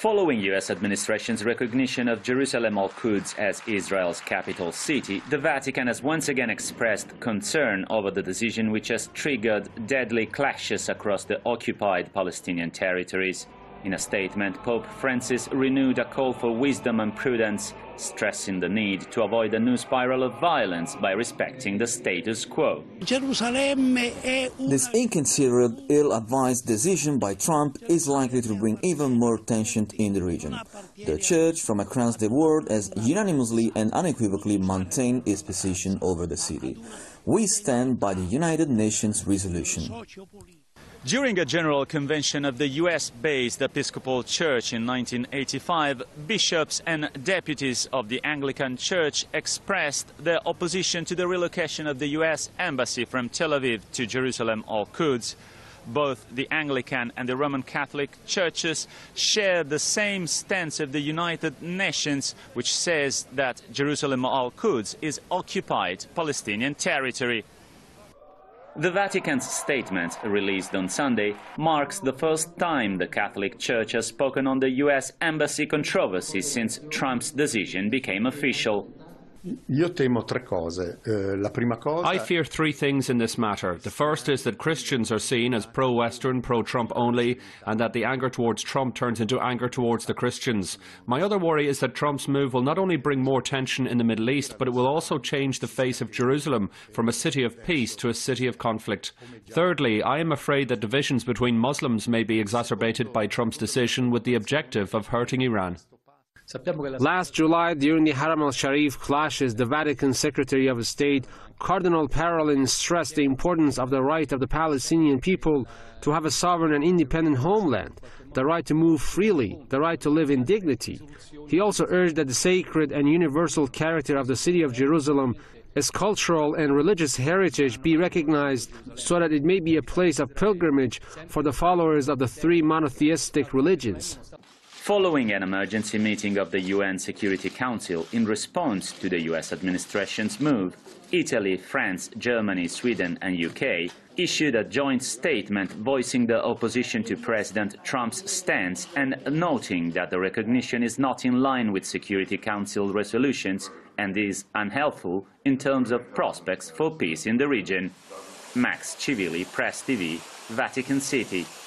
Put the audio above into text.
Following U.S. administration's recognition of Jerusalem Al-Quds as Israel's capital city, the Vatican has once again expressed concern over the decision, which has triggered deadly clashes across the occupied Palestinian territories. In a statement, Pope Francis renewed a call for wisdom and prudence, stressing the need to avoid a new spiral of violence by respecting the status quo. This inconsiderate, ill-advised decision by Trump is likely to bring even more tension in the region. The Church from across the world has unanimously and unequivocally maintained its position over the city. We stand by the United Nations resolution. During a general convention of the US-based Episcopal Church in 1985, bishops and deputies of the Anglican Church expressed their opposition to the relocation of the US Embassy from Tel Aviv to Jerusalem Al-Quds. Both the Anglican and the Roman Catholic churches share the same stance of the United Nations, which says that Jerusalem Al-Quds is occupied Palestinian territory. The Vatican's statement, released on Sunday, marks the first time the Catholic Church has spoken on the US Embassy controversy since Trump's decision became official. I fear three things in this matter. The first is that Christians are seen as pro-Western, pro-Trump only, and that the anger towards Trump turns into anger towards the Christians. My other worry is that Trump's move will not only bring more tension in the Middle East, but it will also change the face of Jerusalem from a city of peace to a city of conflict. Thirdly, I am afraid that divisions between Muslims may be exacerbated by Trump's decision with the objective of hurting Iran. Last July, during the Haram al-Sharif clashes, the Vatican Secretary of State, Cardinal Parolin, stressed the importance of the right of the Palestinian people to have a sovereign and independent homeland, the right to move freely, the right to live in dignity. He also urged that the sacred and universal character of the city of Jerusalem, its cultural and religious heritage, be recognized so that it may be a place of pilgrimage for the followers of the three monotheistic religions. Following an emergency meeting of the UN Security Council in response to the US administration's move, Italy, France, Germany, Sweden and UK issued a joint statement voicing their opposition to President Trump's stance and noting that the recognition is not in line with Security Council resolutions and is unhelpful in terms of prospects for peace in the region. Max Civili, Press TV, Vatican City.